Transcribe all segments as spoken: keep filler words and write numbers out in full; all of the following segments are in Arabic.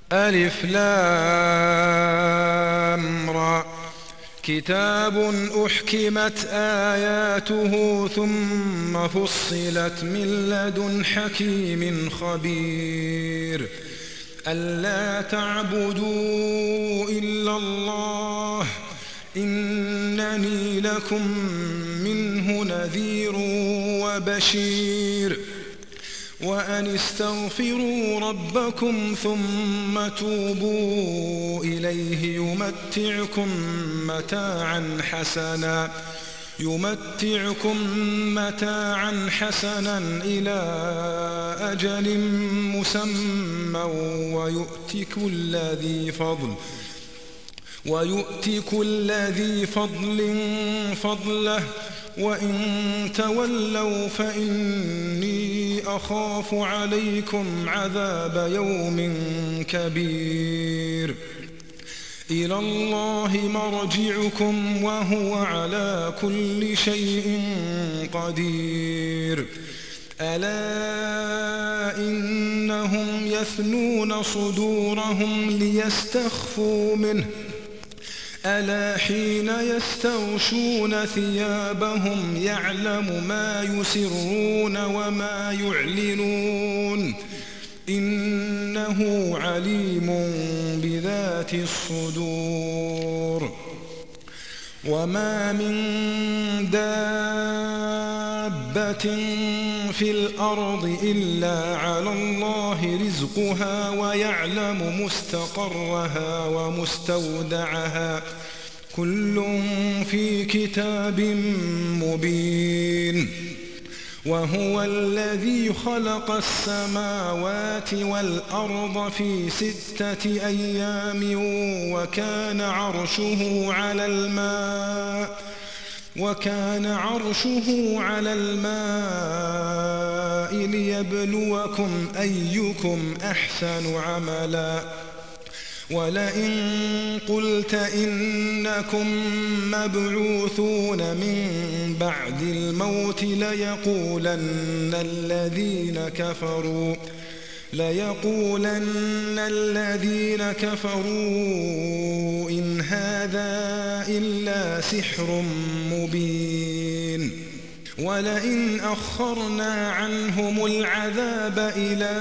ألف لام را كتاب أحكمت آياته ثم فصلت من لدن حكيم خبير ألا تعبدوا إلا الله إنني لكم منه نذير وبشير وأن استغفروا ربكم ثم توبوا إليه يمتعكم متاعا حسنا يمتعكم متاعا حسنا إلى أجل مسمى ويؤتي كل ذي فضل ويؤتي كل ذي فضل فضله وإن تولوا فإني أخاف عليكم عذاب يوم كبير إلى الله مرجعكم وهو على كل شيء قدير ألا إنهم يثنون صدورهم ليستخفوا منه ألا حين يستغشون ثيابهم يعلم ما يسرون وما يعلنون إنه عليم بذات الصدور وما من دابة في الأرض إلا على الله رزقها ويعلم مستقرها ومستودعها كل في كتاب مبين وهو الذي خلق السماوات والأرض في ستة أيام وكان عرشه على الماء وكان عرشه على الماء ليبلوكم أيكم أحسن عملا ولئن قلت إنكم مبعوثون من بعد الموت ليقولن الذين كفروا ليقولن الذين كفروا إن هذا إلا سحر مبين ولئن أخرنا عنهم العذاب إلى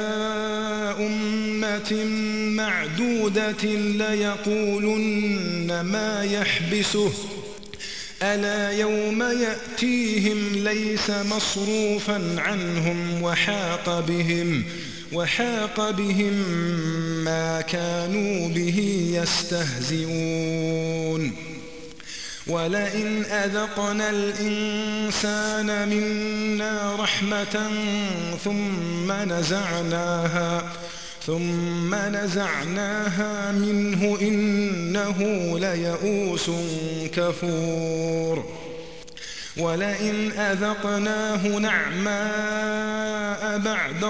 أمة معدودة ليقولن ما يحبسه ألا يوم يأتيهم ليس مصروفا عنهم وحاق بهم وحاق بهم ما كانوا به يستهزئون ولئن أذقنا الإنسان منا رحمة ثم نزعناها ثم نزعناها منه إنه ليئوس كفور ولئن أذقناه نعماء بعد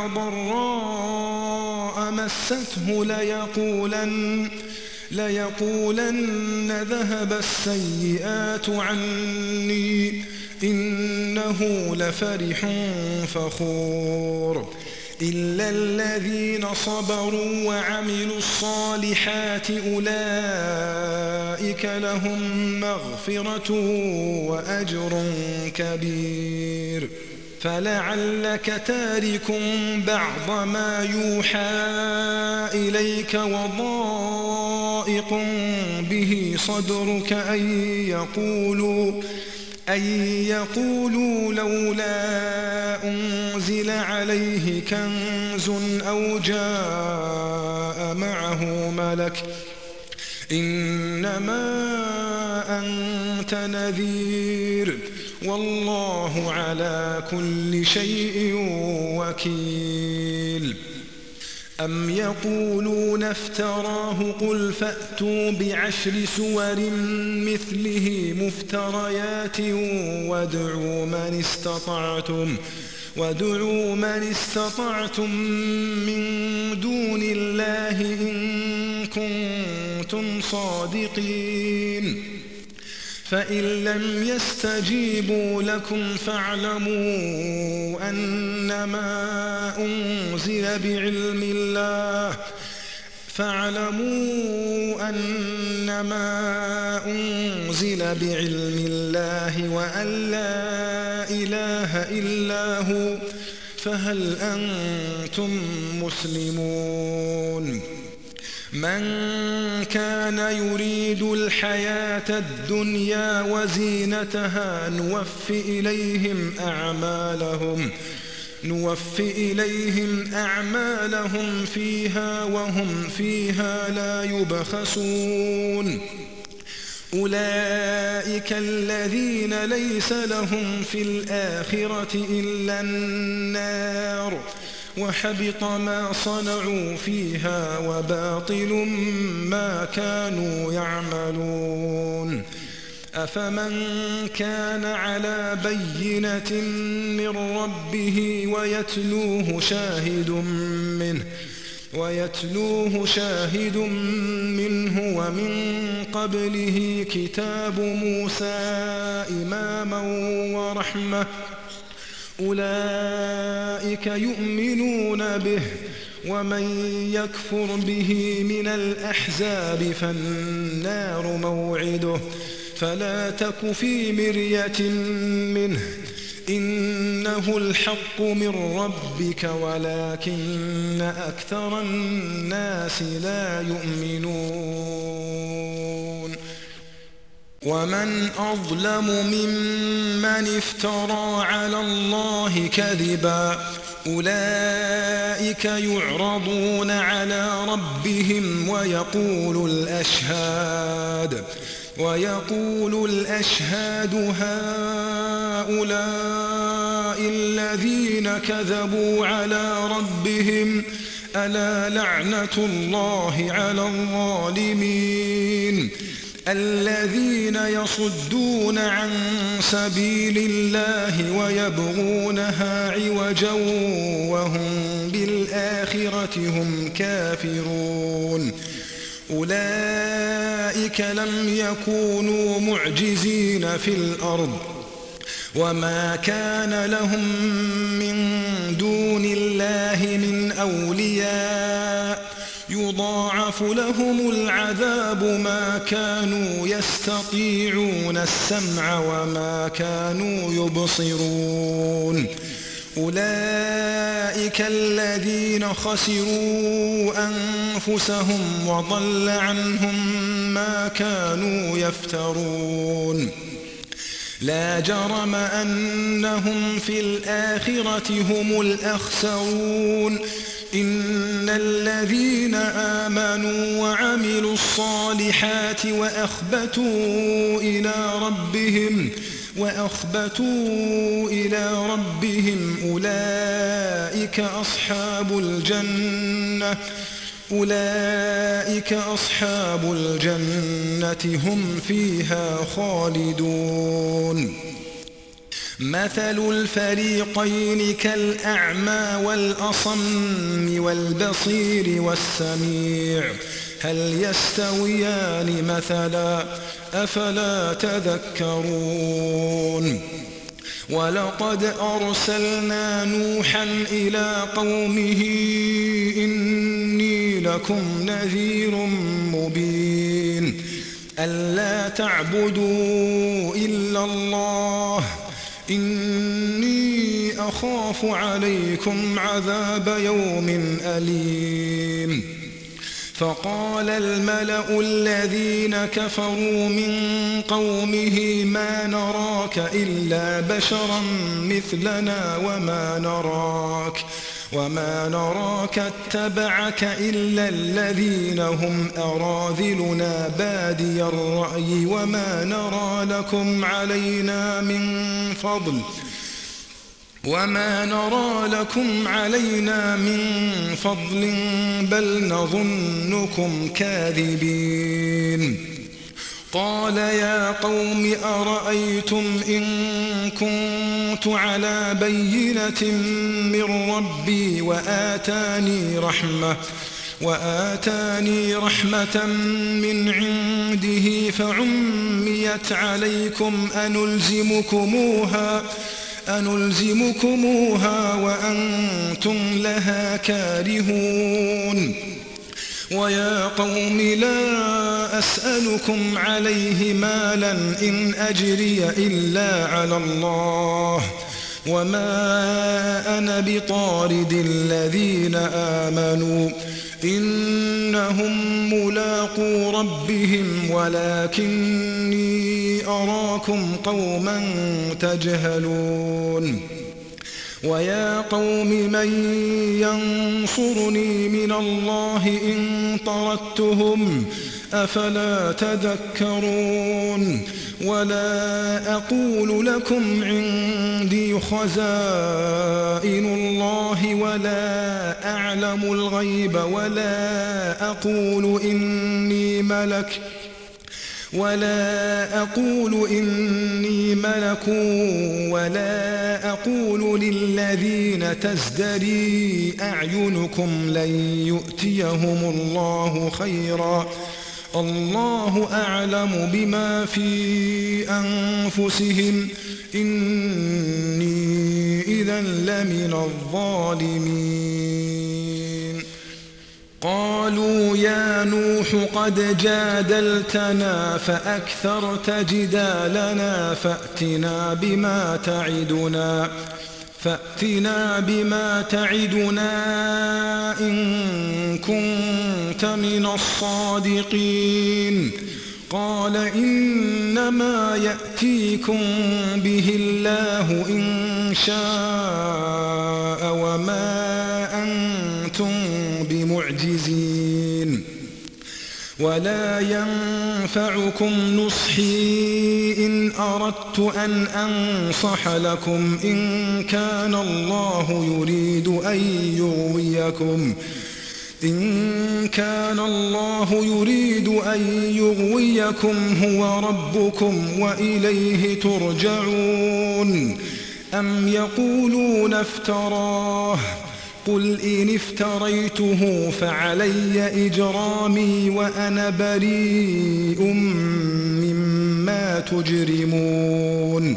ضراء مسته ليقولن ليقولن ذهب السيئات عني إنه لفرح فخور إلا الذين صبروا وعملوا الصالحات أولئك لهم مغفرة وأجر كبير فلعلك تارك بعض ما يوحى إليك وضائق به صدرك أن يقولوا أن يقولوا لولا أنزل عليه كنز أو جاء معه ملك إنما أنت نذير والله على كل شيء وكيل أم يقولون افتراه قل فأتوا بعشر سور مثله مفتريات وادعوا من استطعتم وادعوا من استطعتم من دون الله إن كنتم صادقين فإن لم يستجيبوا لكم فاعلموا أنما أنزل بعلم الله فاعلموا أنما أنزل بعلم الله وأن لا إله إلا هو فهل أنتم مسلمون من كان يريد الحياة الدنيا وزينتها نوف إليهم أعمالهم نوف إليهم أعمالهم فيها وهم فيها لا يبخسون أولئك الذين ليس لهم في الآخرة إلا النار وحبط ما صنعوا فيها وباطل ما كانوا يعملون أفمن كان على بينة من ربه ويتلوه شاهد منه ويتلوه شاهد منه ومن قبله كتاب موسى إماما ورحمة أولئك يؤمنون به ومن يكفر به من الأحزاب فالنار موعده فلا تك في مرية منه إنه الحق من ربك ولكن أكثر الناس لا يؤمنون ومن أظلم ممن افترى على الله كذبا أولئك يعرضون على ربهم ويقول الأشهاد ويقول الأشهاد هؤلاء الذين كذبوا على ربهم ألا لعنة الله على الظالمين الذين يصدون عن سبيل الله ويبغونها عوجا وهم بالآخرة هم كافرون أولئك لم يكونوا معجزين في الأرض وما كان لهم من دون الله من أولياء يضاعف لهم العذاب ما كانوا يستطيعون السمع وما كانوا يبصرون أولئك الذين خسروا أنفسهم وضل عنهم ما كانوا يفترون لا جرم أنهم في الآخرة هم الأخسرون إن الذين آمنوا وعملوا الصالحات وأخبتوا إلى ربهم وأخبتوا إلى ربهم أولئك أصحاب الجنة أولئك أصحاب الجنة هم فيها خالدون مثل الفريقين كالأعمى والأصم والبصير والسميع هل يستويان مثلا أفلا تذكرون ولقد أرسلنا نوحا إلى قومه إني لكم نذير مبين ألا تعبدوا إلا الله إني أخاف عليكم عذاب يوم أليم فقال الملأ الذين كفروا من قومه ما نراك إلا بشرا مثلنا وما نراك وما نراك اتبعك إلا الذين هم أراذلنا بادي الرأي وما نرى لكم علينا من فضل وما نرى لكم علينا من فضل بل نظنكم كاذبين قال يا قوم أرأيتم إن كنت على بينة من ربي وآتاني رحمة وآتاني رحمة من عنده فعميت عليكم أنلزمكموها أنلزمكموها وأنتم لها كارهون ويا قوم لا أسألكم عليه مالا إن أجري إلا على الله وما أنا بطارد الذين آمنوا إنهم ملاقو ربهم ولكني أراكم قوما تجهلون ويا قوم من ينصرني من الله إن طردتهم أفلا تذكرون ولا أقول لكم عندي خزائن الله ولا أعلم الغيب ولا أقول إني ملك ولا أقول إني ملك ولا أقول للذين تزدري أعينكم لن يؤتيهم الله خيرا الله أعلم بما في أنفسهم إني إذا لمن الظالمين قالوا يا نوح قد جادلتنا فأكثرت جدالنا فأتنا بما تعدنا فأتنا بما تعدنا إن كنت من الصادقين قال إنما يأتيكم به الله إن شاء وما أنتم بمعجزين ولا ينفعكم نصحي إن أردت أن أنصح لكم إن كان الله يريد أن يغويكم إن كان الله يريد أن يغويكم هو ربكم وإليه ترجعون أم يقولون افتراه قل إن افتريته فعلي إجرامي وأنا بريء مما تجرمون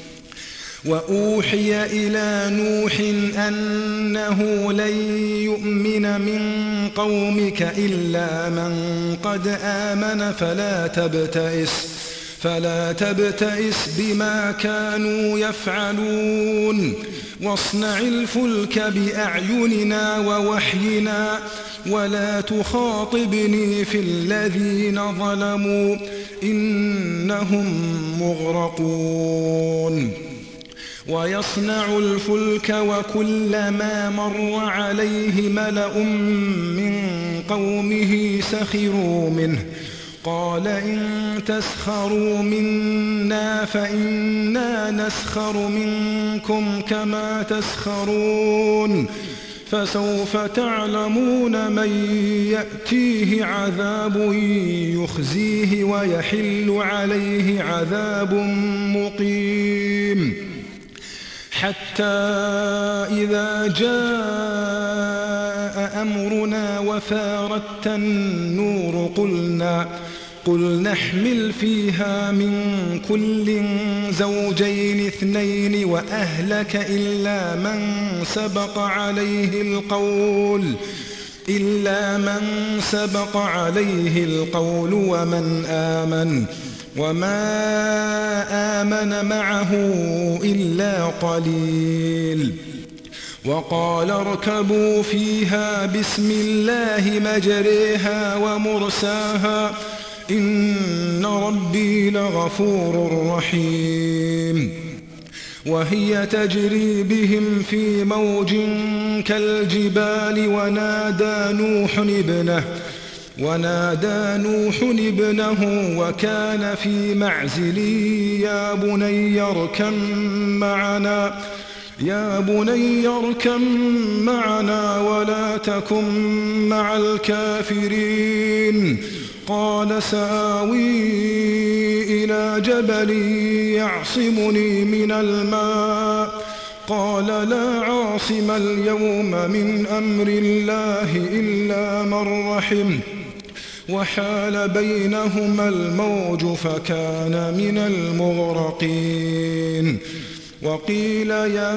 وأوحي إلى نوح أنه لن يؤمن من قومك إلا من قد آمن فلا تبتئس فلا تبتئس بما كانوا يفعلون واصنع الفلك بأعيننا ووحينا ولا تخاطبني في الذين ظلموا إنهم مغرقون ويصنع الفلك وكلما مر عليه ملأ من قومه سخروا منه قال إن تسخروا منا فإنا نسخر منكم كما تسخرون فسوف تعلمون من يأتيه عذاب يخزيه ويحل عليه عذاب مقيم حتى إذا جاء أمرنا وفارت النور قلنا قل نحمل فيها من كل زوجين اثنين وأهلك إلا من سبق عليه القول إلا من سبق عليه القول ومن آمن وما آمن معه إلا قليل وقال اركبوا فيها بسم الله مجريها ومرساها إن ربي لغفور رحيم وهي تجري بهم في موج كالجبال ونادى نوح ابنه ونادى نوح ابنه وكان في معزل يا بني اركب معنا يا بني اركب معنا ولا تكن مع الكافرين قال سآوي إلى جبل يعصمني من الماء قال لا عاصم اليوم من أمر الله إلا من رحم وحال بينهما الموج فكان من المغرقين وقيل يا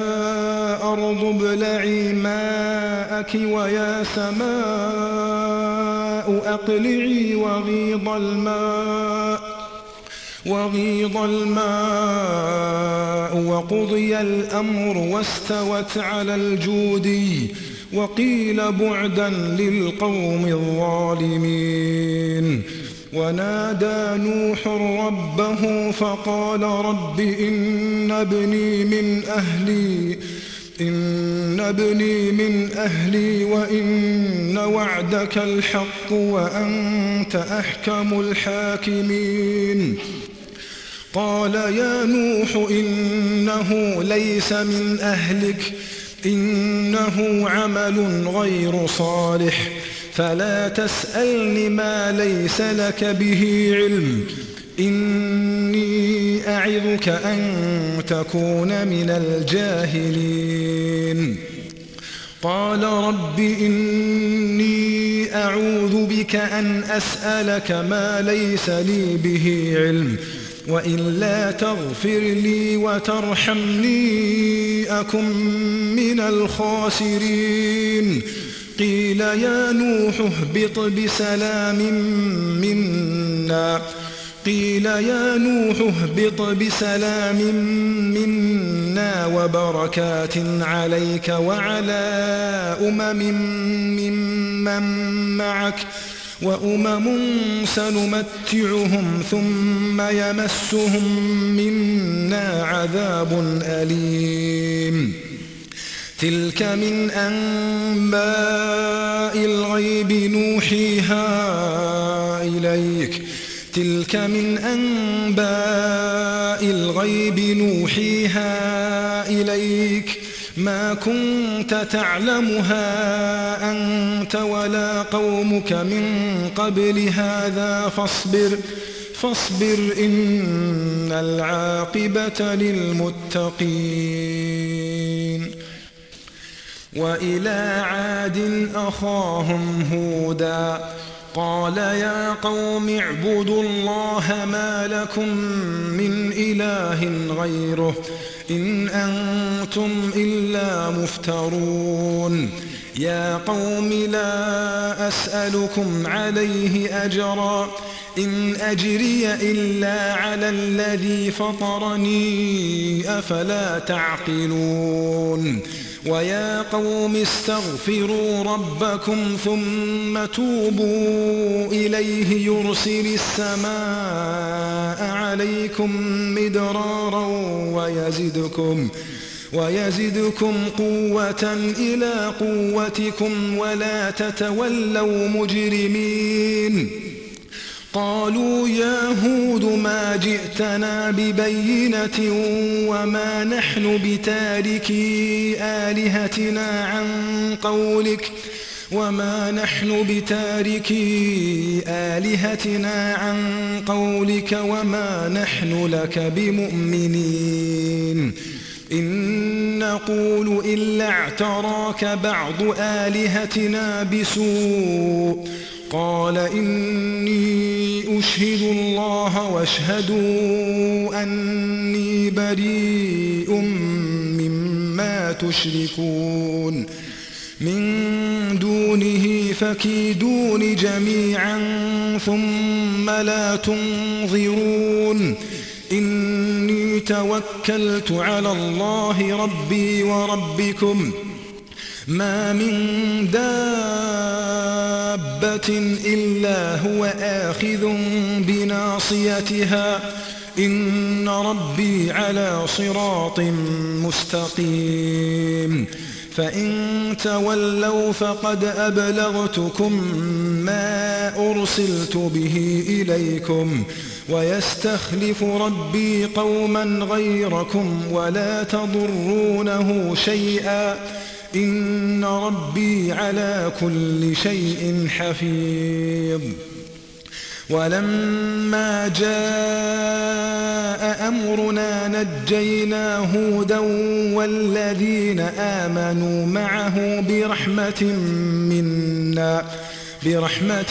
أرض ابلعي ماءك ويا سماء أقلعي وغيض الماء وغيض الماء وقضي الأمر واستوت على الجودي وقيل بعدا للقوم الظالمين. ونادى نوح ربه فقال رب إن ابني من أهلي إن ابني من أهلي وإن وعدك الحق وأنت أحكم الحاكمين. قال يا نوح إنه ليس من أهلك إنه عمل غير صالح فلا تسألني ما ليس لك به علم إني أعظك أن تكون من الجاهلين. قال رب إني أعوذ بك أن أسألك ما ليس لي به علم وإلا تغفر لي وترحمني أكن من الخاسرين. قيل يا نوح اهبط بسلام منا قيل يا نوح اهبط بسلام منا وبركات عليك وعلى أمم ممن معك وأمم سنمتعهم ثم يمسهم منا عذاب أليم. تلك من أنباء الغيب نوحيها إليك تلك من أنباء الغيب نوحيها إليك ما كنت تعلمها أنت ولا قومك من قبل هذا فاصبر فاصبر إن العاقبة للمتقين. وإلى عاد أخاهم هودا قال يا قوم اعبدوا الله ما لكم من إله غيره إن أنتم إلا مفترون. يا قوم لا أسألكم عليه أجرا إن أجري إلا على الذي فطرني أفلا تعقلون. ويا قوم استغفروا ربكم ثم توبوا إليه يرسل السماء عليكم مدرارا ويزدكم ويزدكم قوة إلى قوتكم ولا تتولوا مجرمين. قالوا يا هود ما جئتنا ببينة وما نحن بتاركي آلهتنا عن قولك وما نحن بتاركي آلهتنا عن قولك وما نحن لك بمؤمنين. إن نقول إلا اعتراك بعض آلهتنا بسوء. قال إني أشهد الله واشهدوا أني بريء مما تشركون من دونه فكيدون جميعا ثم لا تنظرون. إني توكلت على الله ربي وربكم ما من دابة إلا هو آخذ بناصيتها إن ربي على صراط مستقيم. فإن تولوا فقد أبلغتكم ما أرسلت به إليكم ويستخلف ربي قوما غيركم ولا تضرونه شيئا إن ربي على كل شيء حفيظ. ولما جاء أمرنا نجينا هودا والذين آمنوا معه برحمة منا برحمة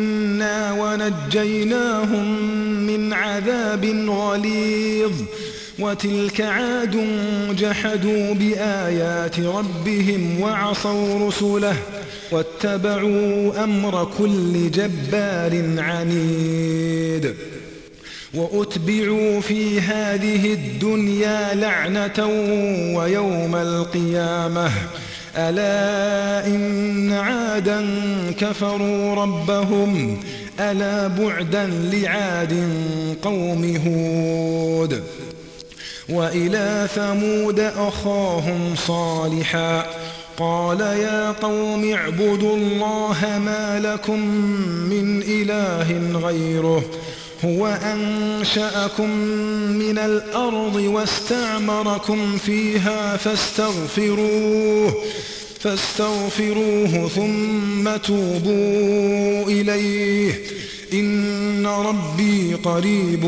منا ونجيناهم من عذاب غليظ. وتلك عاد جحدوا بآيات ربهم وعصوا رسله واتبعوا أمر كل جبار عنيد وأتبعوا في هذه الدنيا لعنة ويوم القيامة ألا إن عادا كفروا ربهم ألا بعدا لعاد قوم هود وإلى ثمود أخاهم صالحا قال يا قوم اعبدوا الله ما لكم من إله غيره هو أنشأكم من الأرض واستعمركم فيها فاستغفروه فاستغفروه ثم توبوا إليه إن ربي قريب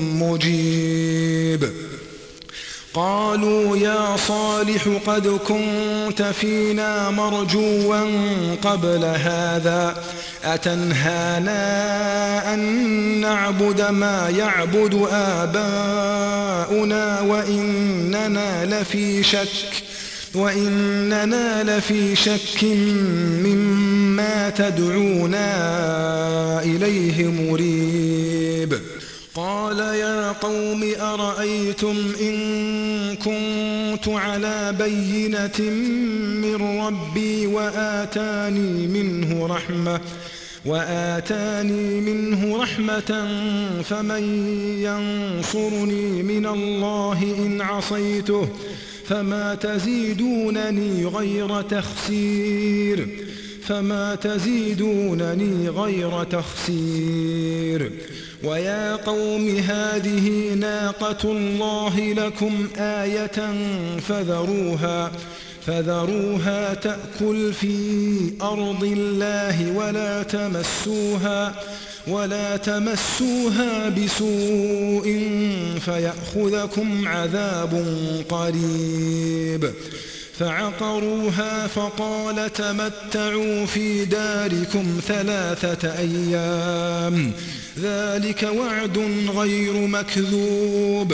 مجيب قالوا يا صالح قد كنت فينا مرجوا قبل هذا أتنهانا أن نعبد ما يعبد آباؤنا وإننا لفي شك وإننا لفي شك مما تدعونا إليه مريب قال يا قوم أرأيتم إن كنت على بينة من ربي وآتاني منه رحمة وآتاني منه رحمة فمن ينصرني من الله إن عصيته فما تزيدونني غير تخسير فما تزيدونني غير تخسير ويا قوم هذه ناقة الله لكم آية فذروها فذروها تأكل في أرض الله ولا تمسوها ولا تمسوها بسوء فيأخذكم عذاب قريب فعقروها فقال تمتعوا في داركم ثلاثة أيام ذلك وعد غير مكذوب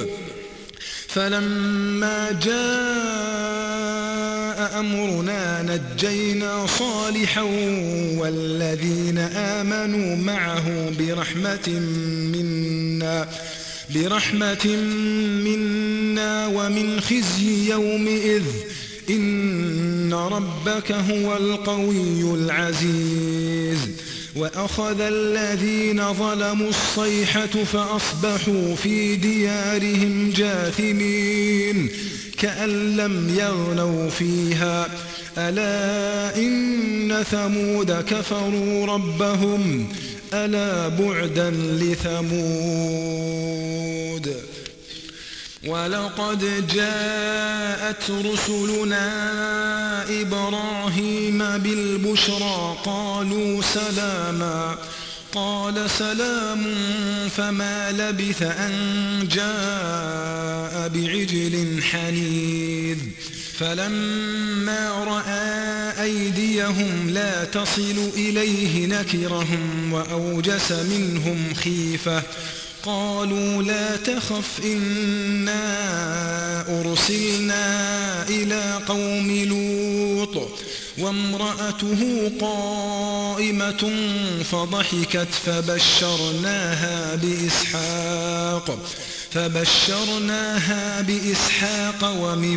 فلما جاء أمرنا نجينا صالحا والذين آمنوا معه برحمة منا برحمة منا ومن خزي يومئذ إن ربك هو القوي العزيز وأخذ الذين ظلموا الصيحة فأصبحوا في ديارهم جاثمين كأن لم يغنوا فيها ألا إن ثمود كفروا ربهم ألا بعدا لثمود ولقد جاءت رسلنا إبراهيم بالبشرى قالوا سلاما قال سلام فما لبث أن جاء بعجل حنيذ فلما رأى أيديهم لا تصل إليه نكرهم وأوجس منهم خيفة قالوا لا تخف إنا أرسلنا إلى قوم لوط وامرأته قائمة فضحكت فبشرناها بإسحاق فبشرناها بإسحاق ومن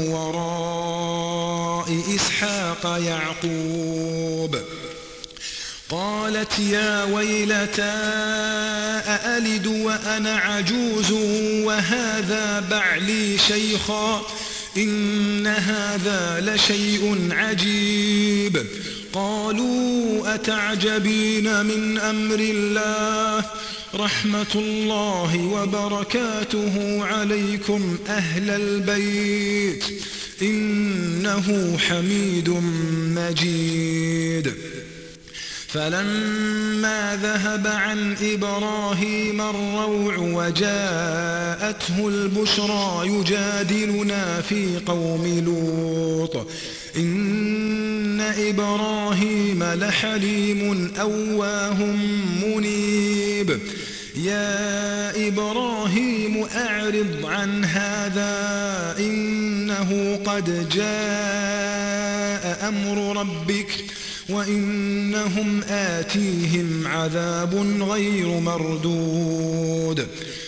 وراء إسحاق يعقوب قالت يا ويلتى أألد وأنا عجوز وهذا بعلي شيخا إن هذا لشيء عجيب قالوا أتعجبين من أمر الله رحمة الله وبركاته عليكم أهل البيت إنه حميد مجيد فلما ذهب عن إبراهيم الروع وجاءته البشرى يجادلنا في قوم لوط إن إبراهيم لحليم أواه منيب يا إبراهيم أعرض عن هذا إنه قد جاء أمر ربك وإنهم آتيهم عذاب غير مردود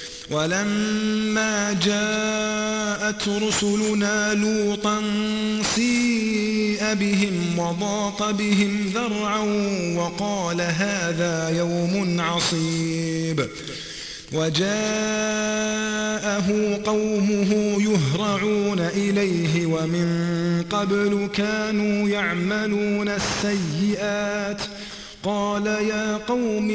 ولما جاءت رسلنا لوطا سيء بهم وضاق بهم ذرعا وقال هذا يوم عصيب وجاءه قومه يهرعون إليه ومن قبل كانوا يعملون السيئات قال يا قوم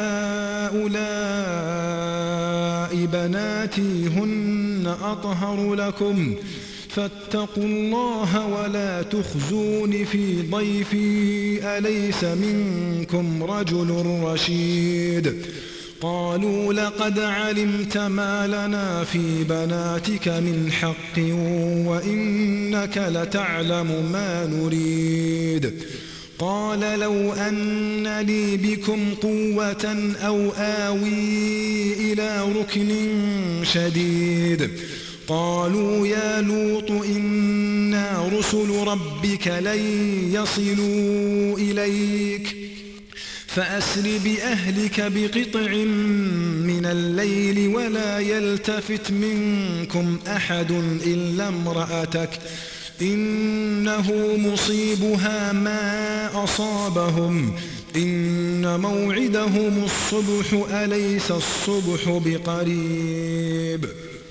هؤلاء بناتي هن أطهر لكم فاتقوا الله ولا تخزون في ضيفي أليس منكم رجل رشيد قالوا لقد علمت ما لنا في بناتك من حق وإنك لتعلم ما نريد قال لو أن لي بكم قوة أو آوي إلى ركن شديد قالوا يا لوط إنا رسل ربك لن يصلوا إليك فأسر بأهلك بقطع من الليل ولا يلتفت منكم أحد إلا امرأتك إنه مصيبها ما أصابهم إن موعدهم الصبح أليس الصبح بقريب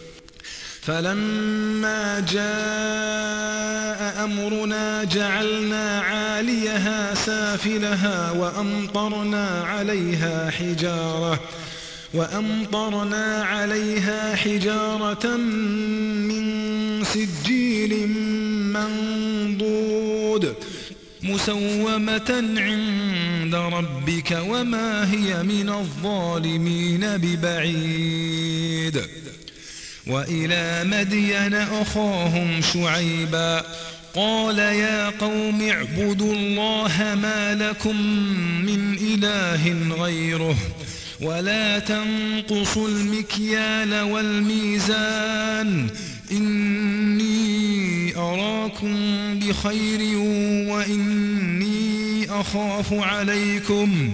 فلما جاء أمرنا جعلنا عاليها سافلها وأمطرنا عليها حجارة وأمطرنا عليها حجارة من سجيل منضود مسومة عند ربك وما هي من الظالمين ببعيد وإلى مدين أخاهم شعيبا قال يا قوم اعبدوا الله ما لكم من إله غيره ولا تنقصوا المكيال والميزان إني أراكم بخير وإني أخاف عليكم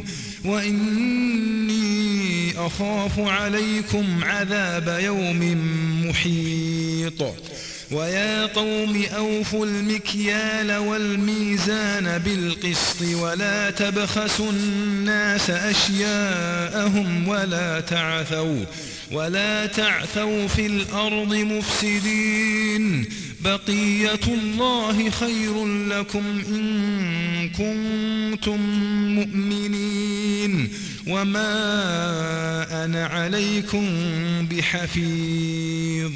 وإني أخاف عليكم عذاب يوم محيط ويا قوم أوفوا المكيال والميزان بالقسط ولا تبخسوا الناس أشياءهم ولا تعثوا ولا تعثوا في الأرض مفسدين بقية الله خير لكم إن كنتم مؤمنين وما أنا عليكم بحفيظ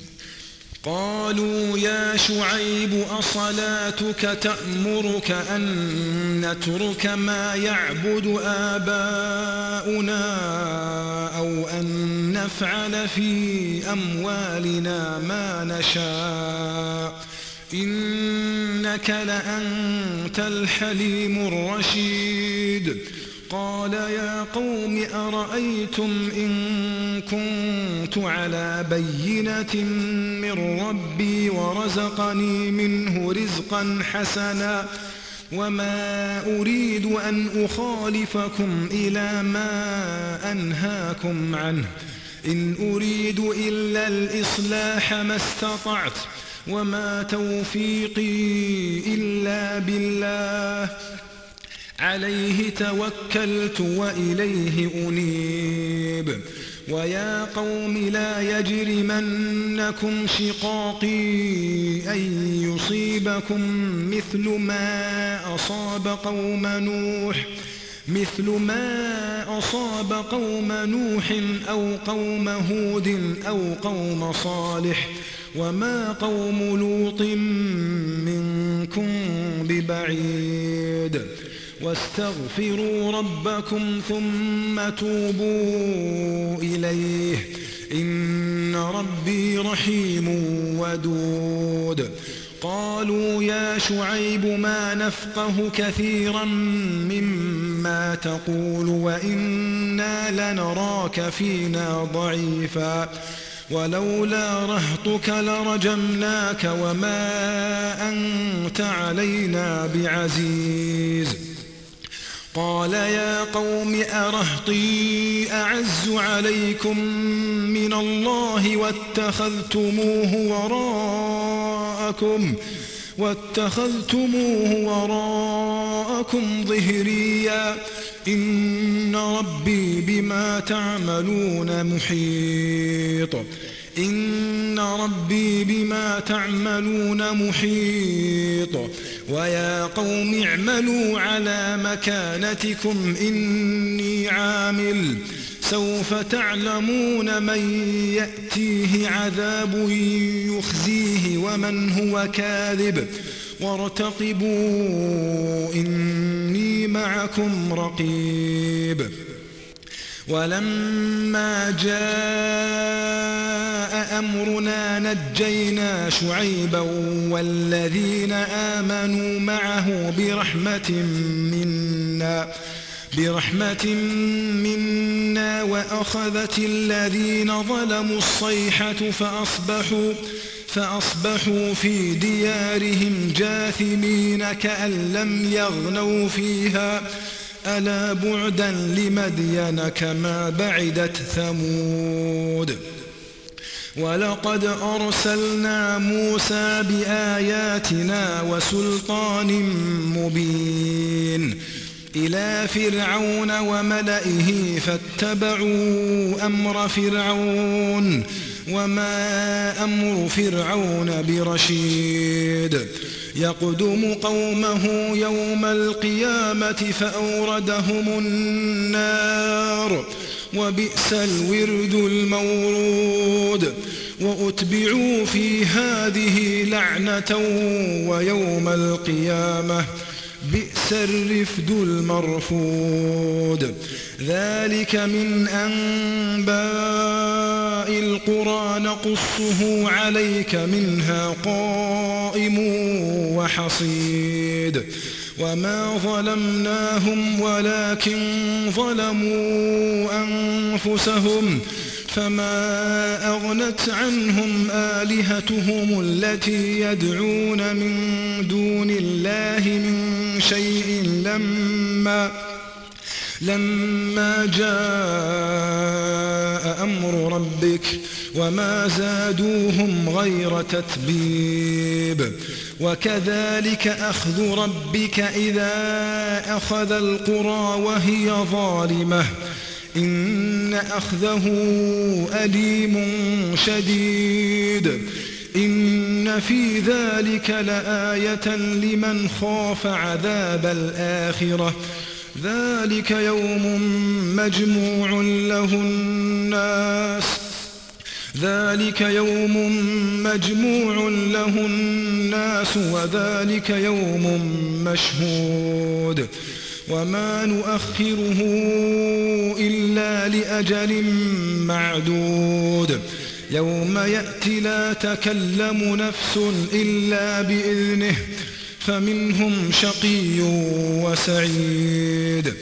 قالوا يا شعيب أصلاتك تأمرك أن نترك ما يعبد آباؤنا أو أن نفعل في أموالنا ما نشاء إنك لأنت الحليم الرشيد قال يا قوم أرأيتم إن كنت على بينة من ربي ورزقني منه رزقا حسنا وما أريد أن أخالفكم إلى ما أنهاكم عنه إن أريد إلا الإصلاح ما استطعت وما توفيقي إلا بالله عليه توكلت وإليه أنيب ويا قوم لا يجرمنكم شقاقي أن يصيبكم مثل ما أصاب قوم نوح مثل ما أصاب قوم نوح أو قوم هود أو قوم صالح وما قوم لوط منكم ببعيد واستغفروا ربكم ثم توبوا إليه إن ربي رحيم ودود قالوا يا شعيب ما نفقه كثيرا مما تقول وإنا لنراك فينا ضعيفا ولولا رهطك لرجمناك وما أنت علينا بعزيز. قال يا قوم أرهطي أعز عليكم من الله واتخذتموه وراءكم واتخذتموه وراءكم ظهريا إن ربي بما تعملون محيط إن ربي بما تعملون محيط. ويا قوم اعملوا على مكانتكم إني عامل سوف تعلمون من يأتيه عذاب يخزيه ومن هو كاذب وارتقبوا إني معكم رقيب. ولما جاء أمرنا نجينا شعيبا والذين آمنوا معه برحمة منا برحمة منا وأخذت الذين ظلموا الصيحة فأصبحوا فأصبحوا في ديارهم جاثمين كأن لم يغنوا فيها ألا بعدا لمدين كما بعدت ثمود. ولقد أرسلنا موسى بآياتنا وسلطان مبين إلى فرعون وملئه فاتبعوا أمر فرعون وما أمر فرعون برشيد. يقدم قومه يوم القيامة فأوردهم النار وبئس الورد المورود. وأتبعوا في هذه لعنة ويوم القيامة بئس الرفد المرفود. ذلك من أنباء القرى نقصه عليك منها قائم وحصيد. وما ظلمناهم ولكن ظلموا أنفسهم فما أغنت عنهم آلهتهم التي يدعون من دون الله من شيء لما لما جاء أمر ربك وما زادوهم غير تتبيب. وكذلك أخذ ربك إذا أخذ القرى وهي ظالمة إن أخذه أليم شديد. إن في ذلك لآية لمن خاف عذاب الآخرة ذلك يوم مجموع له الناس ذلك يوم مجموع له الناس وذلك يوم مشهود. وما نؤخره إلا لأجل معدود يوم يأتي لا تكلم نفس إلا بإذنه فمنهم شقي وسعيد.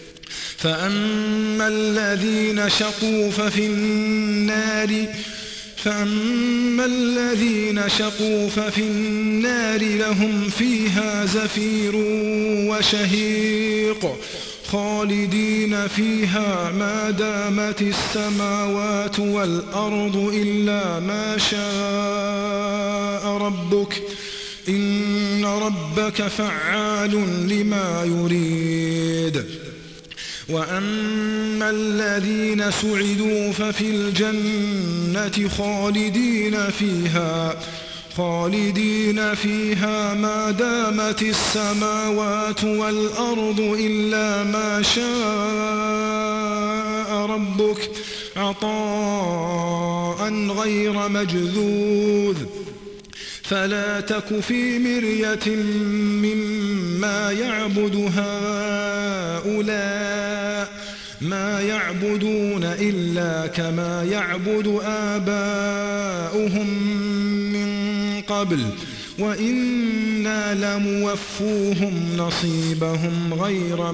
فأما الذين شقوا ففي النار فأما الذين شقوا ففي النار لهم فيها زفير وشهيق خالدين فيها ما دامت السماوات والأرض إلا ما شاء ربك إن ربك فعال لما يريد. وأما الذين سعدوا ففي الجنة خالدين فيها خالدين فيها ما دامت السماوات والأرض إلا ما شاء ربك عطاء غير مجذوذ. فلا تك في مرية مما يعبد هؤلاء ما يعبدون إلا كما يعبد آباؤهم من قبل وإنا لموفوهم نصيبهم غير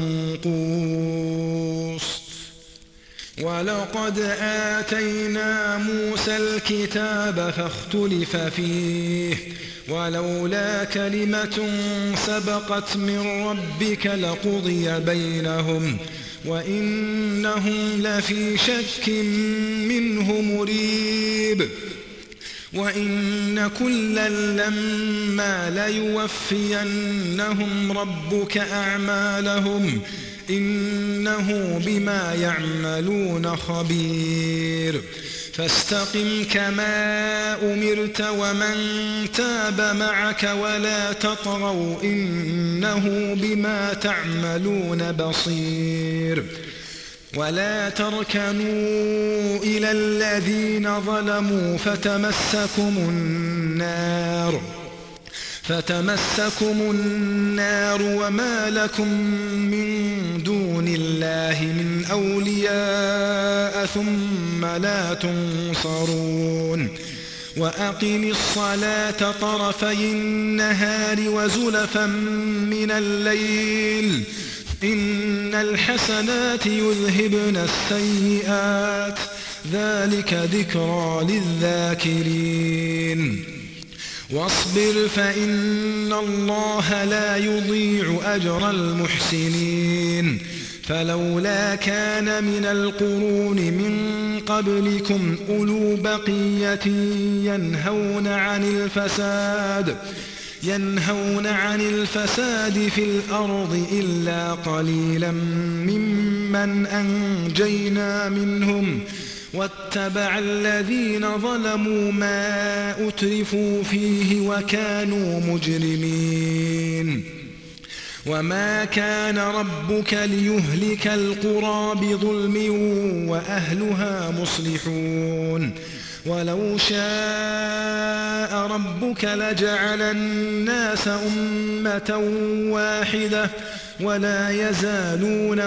منقوص ولقد آتينا موسى الكتاب فاختلف فيه ولولا كلمة سبقت من ربك لقضي بينهم وإنهم لفي شك منه مريب وإن كلا لما ليوفينهم ربك أعمالهم إنه بما يعملون خبير فاستقم كما أمرت ومن تاب معك ولا تطغوا إنه بما تعملون بصير ولا تركنوا إلى الذين ظلموا فتمسكم النار فتمسكم النار وما لكم من دون الله من أولياء ثم لا تنصرون وأقم الصلاة طرفي النهار وزلفا من الليل إن الحسنات يذهبن السيئات ذلك ذكرى للذاكرين واصبر فإن الله لا يضيع أجر المحسنين فلولا كان من القرون من قبلكم أولو بقية ينهون عن الفساد ينهون عن الفساد في الأرض إلا قليلا ممن أنجينا منهم واتبع الذين ظلموا ما أترفوا فيه وكانوا مجرمين وما كان ربك ليهلك القرى بظلم وأهلها مصلحون ولو شاء ربك لجعل الناس أمة واحدة ولا يزالون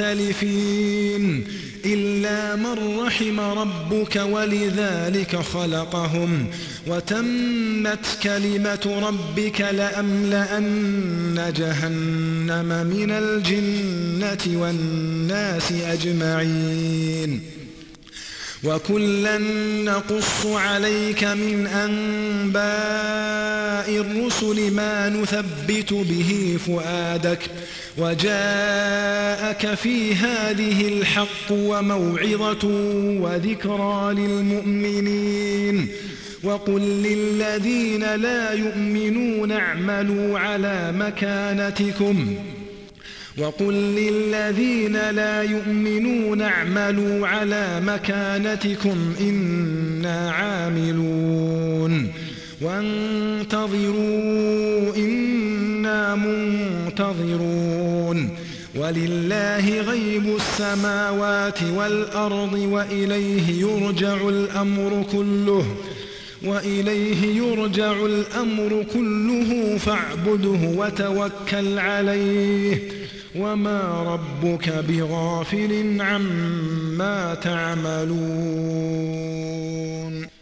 مختلفين إلا من رحم ربك ولذلك خلقهم وتمت كلمة ربك لأملأن جهنم من الجنة والناس أجمعين وكلا نقص عليك من أنباء الرسل ما نثبت به فؤادك وجاءك في هذه الحق وموعظة وذكرى للمؤمنين وقل للذين لا يؤمنون اعملوا على مكانتكم وقل للذين لا يؤمنون اعملوا على مكانتكم إنا عاملون وانتظروا إنا منتظرون ولله غيب السماوات والأرض وإليه يرجع الأمر كله وإليه يرجع الأمر كله فاعبده وتوكل عليه وما ربك بغافل عما تعملون